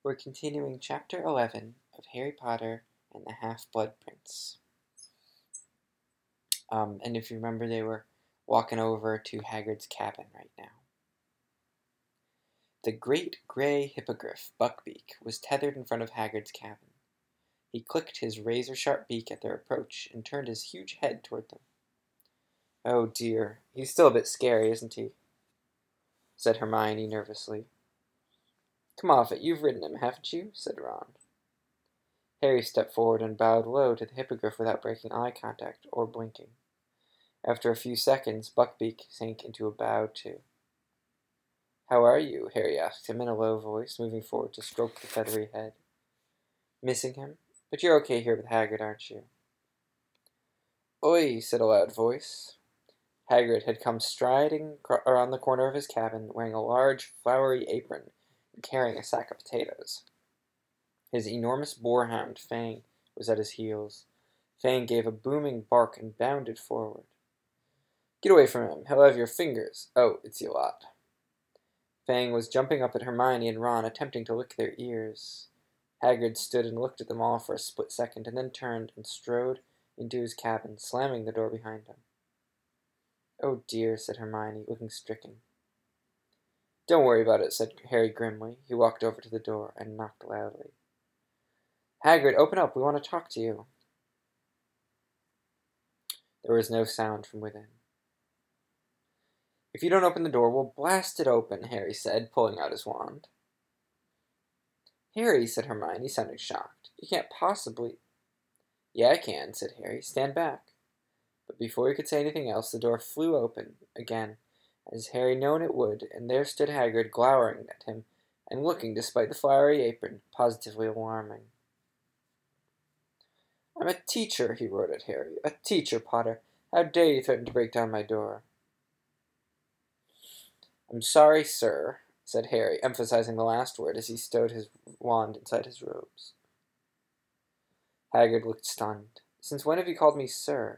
We're continuing Chapter 11 of Harry Potter and the Half-Blood Prince. And if you remember, they were walking over to Hagrid's cabin right now. The great grey hippogriff, Buckbeak, was tethered in front of Hagrid's cabin. He clicked his razor-sharp beak at their approach and turned his huge head toward them. "Oh dear, he's still a bit scary, isn't he?" said Hermione nervously. "Come off it, you've ridden him, haven't you?" said Ron. Harry stepped forward and bowed low to the hippogriff without breaking eye contact or blinking. After a few seconds, Buckbeak sank into a bow too. "How are you?" Harry asked him in a low voice, moving forward to stroke the feathery head. "Missing him? But you're okay here with Hagrid, aren't you?" "Oi!" said a loud voice. Hagrid had come striding around the corner of his cabin, wearing a large, flowery apron and carrying a sack of potatoes. His enormous boarhound, Fang, was at his heels. Fang gave a booming bark and bounded forward. "Get away from him! He'll have your fingers! Oh, it's you lot!" Fang was jumping up at Hermione and Ron, attempting to lick their ears. Hagrid stood and looked at them all for a split second, and then turned and strode into his cabin, slamming the door behind him. "Oh dear," said Hermione, looking stricken. "Don't worry about it," said Harry grimly. He walked over to the door and knocked loudly. "Hagrid, open up! We want to talk to you." There was no sound from within. "If you don't open the door, we'll blast it open," Harry said, pulling out his wand. "Harry," said Hermione, sounding shocked. "You can't possibly—" "Yeah, I can," said Harry. "Stand back." But before he could say anything else, the door flew open again, as Harry known it would, and there stood Hagrid, glowering at him, and looking, despite the flowery apron, positively alarming. "I'm a teacher," he roared at Harry. "A teacher, Potter! How dare you threaten to break down my door?" "I'm sorry, sir," said Harry, emphasizing the last word as he stowed his wand inside his robes. Hagrid looked stunned. "Since when have you called me sir?"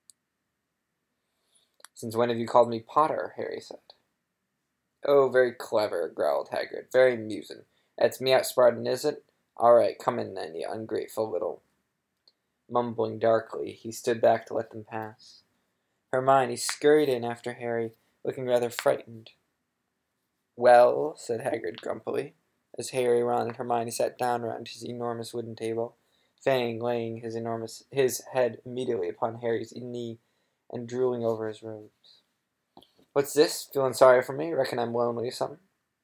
"Since when have you called me Potter?" Harry said. "Oh, very clever," growled Hagrid. "Very amusing. That's me outsmarting, is it? All right, come in then, you ungrateful little—" Mumbling darkly, he stood back to let them pass. Hermione scurried in after Harry, looking rather frightened. "Well," said Hagrid grumpily, as Harry, Ron, and Hermione sat down around his enormous wooden table, Fang laying his head immediately upon Harry's knee and drooling over his robes. "What's this? Feeling sorry for me? Reckon I'm lonely or something?"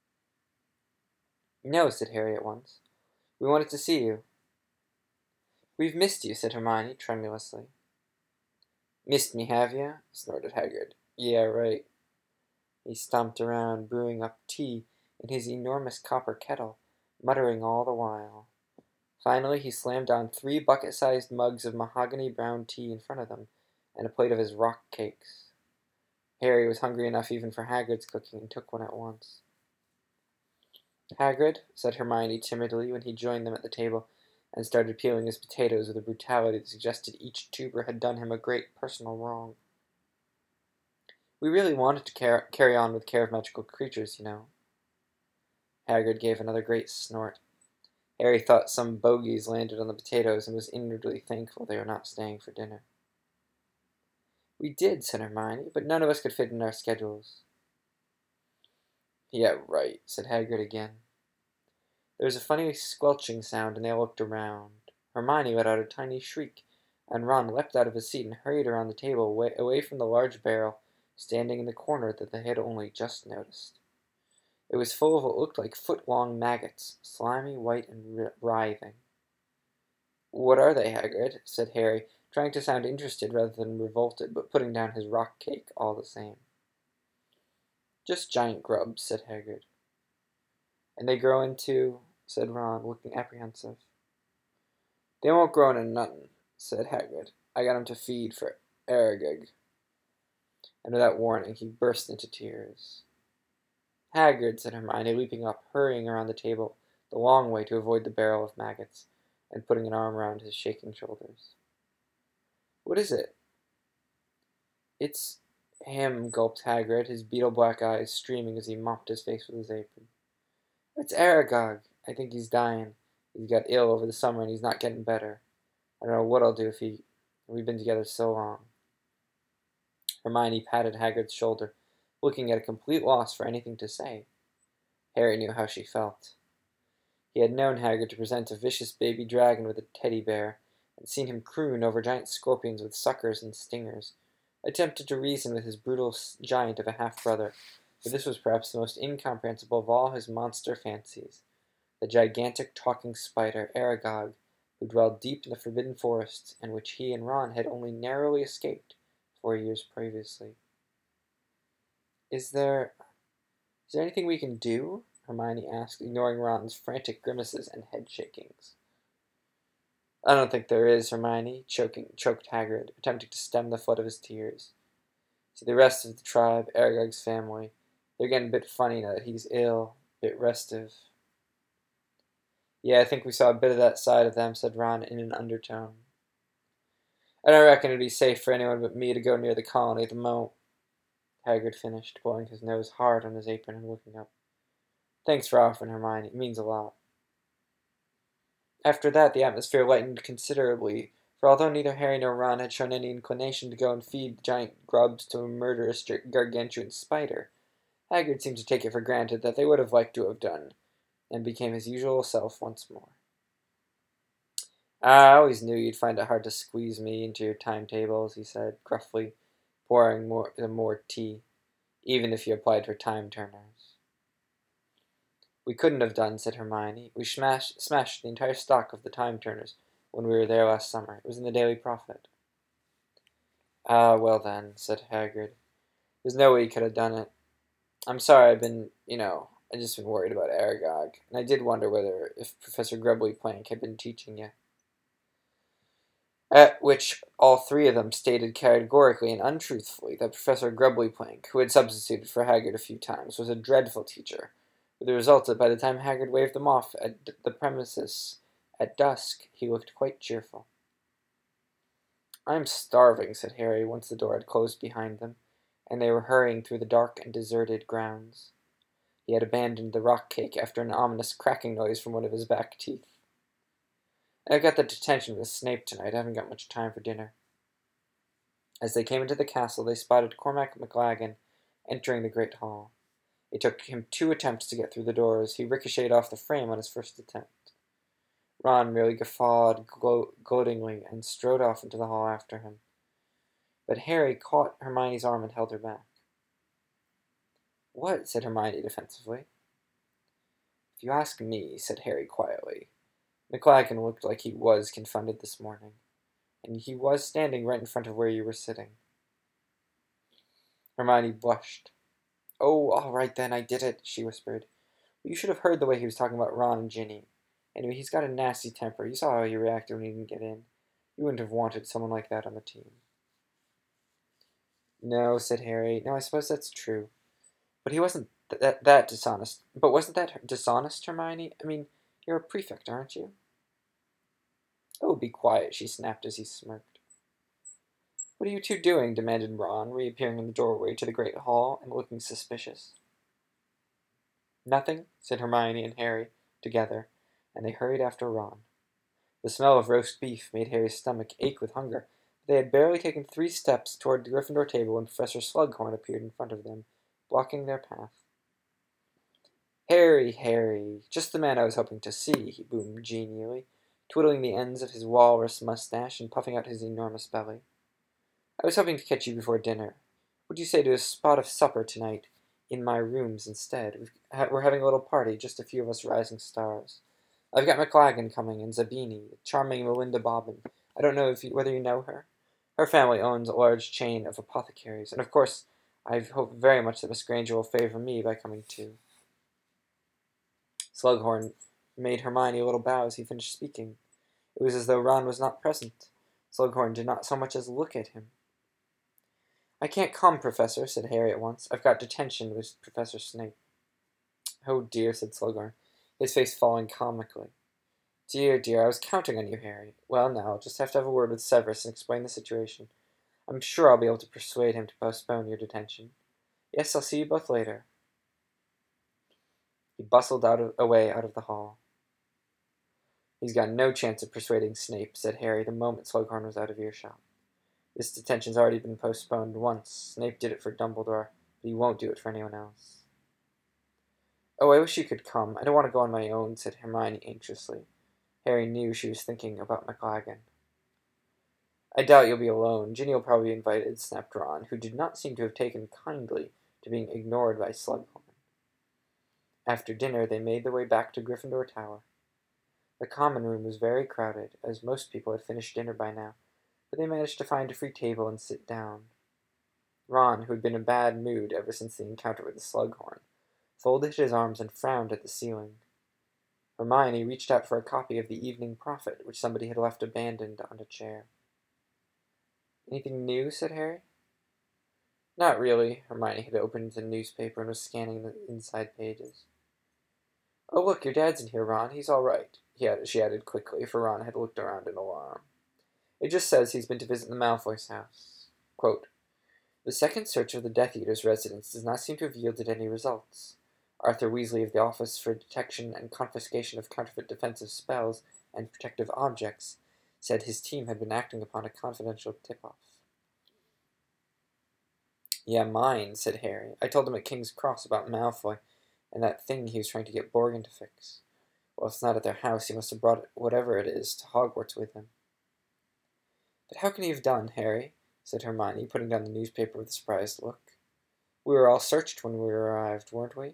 "No," said Harry at once. "We wanted to see you." "We've missed you," said Hermione tremulously. "Missed me, have you?" snorted Hagrid. "Yeah, right." He stomped around, brewing up tea in his enormous copper kettle, muttering all the while. Finally, he slammed down 3 bucket-sized mugs of mahogany-brown tea in front of them, and a plate of his rock cakes. Harry was hungry enough even for Hagrid's cooking, and took one at once. "Hagrid," said Hermione timidly when he joined them at the table, and started peeling his potatoes with a brutality that suggested each tuber had done him a great personal wrong. "We really wanted to carry on with Care of Magical Creatures, you know." Hagrid gave another great snort. Harry thought some bogies landed on the potatoes and was inwardly thankful they were not staying for dinner. "We did," said Hermione, "but none of us could fit in our schedules." "Yeah, right," said Hagrid again. There was a funny squelching sound, and they all looked around. Hermione let out a tiny shriek, and Ron leapt out of his seat and hurried around the table, away from the large barrel standing in the corner that they had only just noticed. It was full of what looked like foot-long maggots, slimy, white, and writhing. "What are they, Hagrid?" said Harry, trying to sound interested rather than revolted, but putting down his rock cake all the same. "Just giant grubs," said Hagrid. "And they grow into—" said Ron, looking apprehensive. "They won't grow into nothin'," said Hagrid. "I got 'em to feed for Aragog." And without warning, he burst into tears. "Hagrid," said Hermione, leaping up, hurrying around the table the long way to avoid the barrel of maggots, and putting an arm around his shaking shoulders. "What is it?" "It's him," gulped Hagrid, his beetle-black eyes streaming as he mopped his face with his apron. "It's Aragog. I think he's dying. He's got ill over the summer and he's not getting better. I don't know what I'll do if we've been together so long." Hermione patted Hagrid's shoulder, looking at a complete loss for anything to say. Harry knew how she felt. He had known Hagrid to present a vicious baby dragon with a teddy bear, and seen him croon over giant scorpions with suckers and stingers, attempted to reason with his brutal giant of a half-brother, but this was perhaps the most incomprehensible of all his monster fancies, the gigantic talking spider, Aragog, who dwelled deep in the Forbidden Forest, and which he and Ron had only narrowly escaped 4 years previously. Is there anything we can do?" Hermione asked, ignoring Ron's frantic grimaces and head-shakings. "I don't think there is, Hermione," choked Hagrid, attempting to stem the flood of his tears. "See, the rest of the tribe, Aragog's family, they're getting a bit funny now that he's ill, a bit restive." "Yeah, I think we saw a bit of that side of them," said Ron in an undertone. "I don't reckon it'd be safe for anyone but me to go near the colony at the moment," Hagrid finished, pulling his nose hard on his apron and looking up. "Thanks for offering, Hermione. It means a lot." After that, the atmosphere lightened considerably, for although neither Harry nor Ron had shown any inclination to go and feed the giant grubs to a murderous gargantuan spider, Hagrid seemed to take it for granted that they would have liked to have done, and became his usual self once more. "I always knew you'd find it hard to squeeze me into your timetables," he said, gruffly, pouring more tea, "even if you applied for time turners." "We couldn't have done," said Hermione. "We smashed the entire stock of the time turners when we were there last summer. It was in the Daily Prophet." "Ah, well then," said Hagrid. "There's no way you could have done it. I'm sorry I've just been worried about Aragog, and I did wonder if Professor Grubbly Plank had been teaching you." At which all three of them stated categorically and untruthfully that Professor Grubbly Plank, who had substituted for Hagrid a few times, was a dreadful teacher, with the result that by the time Hagrid waved them off at the premises at dusk, he looked quite cheerful. "I'm starving," said Harry, once the door had closed behind them, and they were hurrying through the dark and deserted grounds. He had abandoned the rock cake after an ominous cracking noise from one of his back teeth. "I've got the detention with Snape tonight. I haven't got much time for dinner." As they came into the castle, they spotted Cormac McLaggen entering the great hall. It took him 2 attempts to get through the doors. He ricocheted off the frame on his first attempt. Ron merely guffawed gloatingly and strode off into the hall after him. But Harry caught Hermione's arm and held her back. "What?" said Hermione defensively. "If you ask me," said Harry quietly, "McLaggen looked like he was confounded this morning, and he was standing right in front of where you were sitting." Hermione blushed. "Oh, all right then, I did it," she whispered. "But you should have heard the way he was talking about Ron and Ginny. Anyway, he's got a nasty temper. You saw how he reacted when he didn't get in. You wouldn't have wanted someone like that on the team." "No," said Harry. "No, I suppose that's true. But he wasn't that dishonest. But wasn't that dishonest, Hermione? I mean, you're a prefect, aren't you?" "Oh, be quiet," she snapped as he smirked. "What are you two doing?" demanded Ron, reappearing in the doorway to the great hall and looking suspicious. "Nothing," said Hermione and Harry together, and they hurried after Ron. The smell of roast beef made Harry's stomach ache with hunger, but they had barely taken 3 steps toward the Gryffindor table when Professor Slughorn appeared in front of them, blocking their path. "Harry, Harry, just the man I was hoping to see," he boomed genially, twiddling the ends of his walrus mustache and puffing out his enormous belly. "I was hoping to catch you before dinner. What'd you say to a spot of supper tonight in my rooms instead? We're having a little party, just a few of us rising stars. I've got McLaggen coming, and Zabini, charming Melinda Bobbin. I don't know whether you know her. Her family owns a large chain of apothecaries, and of course I hope very much that Miss Granger will favor me by coming too." Slughorn made Hermione a little bow as he finished speaking. It was as though Ron was not present. Slughorn did not so much as look at him. "I can't come, Professor," said Harry at once. "I've got detention with Professor Snape." "Oh dear," said Slughorn, his face falling comically. "Dear, dear, I was counting on you, Harry. Well, now, I'll just have to have a word with Severus and explain the situation. I'm sure I'll be able to persuade him to postpone your detention. Yes, I'll see you both later." He bustled away out of the hall. He's got no chance of persuading Snape, said Harry the moment Slughorn was out of earshot. This detention's already been postponed once. Snape did it for Dumbledore, but he won't do it for anyone else. Oh, I wish you could come. I don't want to go on my own, said Hermione anxiously. Harry knew she was thinking about McLaggen. I doubt you'll be alone. Ginny will probably be invited, snapped Ron, who did not seem to have taken kindly to being ignored by Slughorn. After dinner, they made their way back to Gryffindor Tower. The common room was very crowded, as most people had finished dinner by now, but they managed to find a free table and sit down. Ron, who had been in a bad mood ever since the encounter with the Slughorn, folded his arms and frowned at the ceiling. Hermione reached out for a copy of the Evening Prophet, which somebody had left abandoned on a chair. Anything new? Said Harry. Not really. Hermione had opened the newspaper and was scanning the inside pages. Oh, look, your dad's in here, Ron. He's all right, she added quickly, for Ron had looked around in alarm. It just says he's been to visit the Malfoy's house. Quote, the second search of the Death Eater's residence does not seem to have yielded any results. Arthur Weasley of the Office for Detection and Confiscation of Counterfeit Defensive Spells and Protective Objects said his team had been acting upon a confidential tip-off. Yeah, mine, said Harry. I told him at King's Cross about Malfoy and that thing he was trying to get Borgin to fix. Well, if it's not at their house, he must have brought whatever it is to Hogwarts with him. But how can he have done, Harry? Said Hermione, putting down the newspaper with a surprised look. We were all searched when we arrived, weren't we?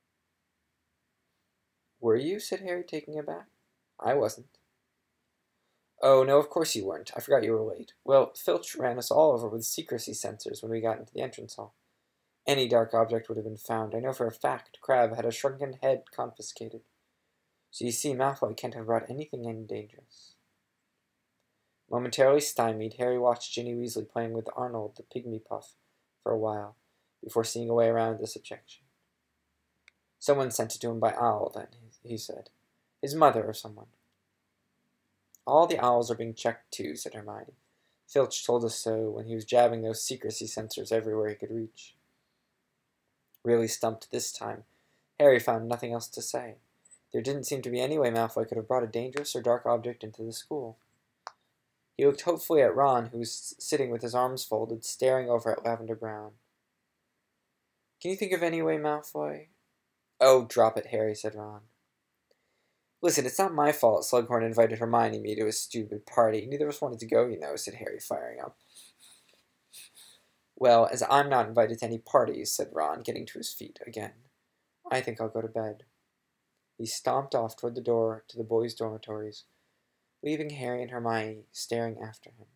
Were you? Said Harry, taking aback. I wasn't. Oh, no, of course you weren't. I forgot you were late. Well, Filch ran us all over with secrecy sensors when we got into the entrance hall. Any dark object would have been found. I know for a fact Crabbe had a shrunken head confiscated. So you see, Malfoy can't have brought anything in dangerous. Momentarily stymied, Harry watched Ginny Weasley playing with Arnold the Pygmy Puff for a while, before seeing a way around this objection. Someone sent it to him by owl, then, he said. His mother or someone. All the owls are being checked, too, said Hermione. Filch told us so when he was jabbing those secrecy sensors everywhere he could reach. Really stumped this time, Harry found nothing else to say. There didn't seem to be any way Malfoy could have brought a dangerous or dark object into the school. He looked hopefully at Ron, who was sitting with his arms folded, staring over at Lavender Brown. Can you think of any way, Malfoy? Oh, drop it, Harry, said Ron. Listen, it's not my fault Slughorn invited Hermione and me to a stupid party. Neither of us wanted to go, you know, said Harry, firing up. Well, as I'm not invited to any parties, said Ron, getting to his feet again, I think I'll go to bed. He stomped off toward the door to the boys' dormitories, leaving Harry and Hermione staring after him.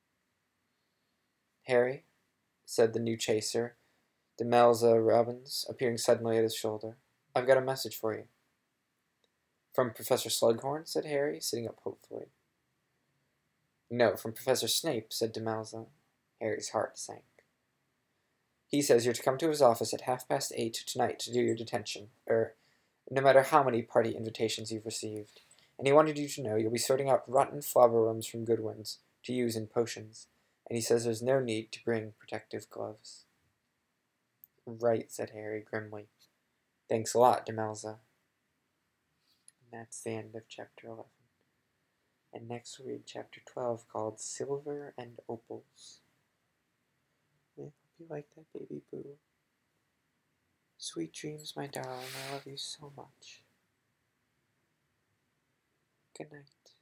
Harry, said the new chaser, Demelza Robbins, appearing suddenly at his shoulder, I've got a message for you. From Professor Slughorn, said Harry, sitting up hopefully. No, from Professor Snape, said Demelza. Harry's heart sank. He says you're to come to his office at 8:30 tonight to do your detention, no matter how many party invitations you've received. And he wanted you to know you'll be sorting out rotten flobberworms from good ones to use in potions, and he says there's no need to bring protective gloves. Right, said Harry grimly. Thanks a lot, Demelza. And that's the end of Chapter 11. And next we'll read Chapter 12 called Silver and Opals. I hope you like that, baby boo. Sweet dreams, my darling. I love you so much. Good night.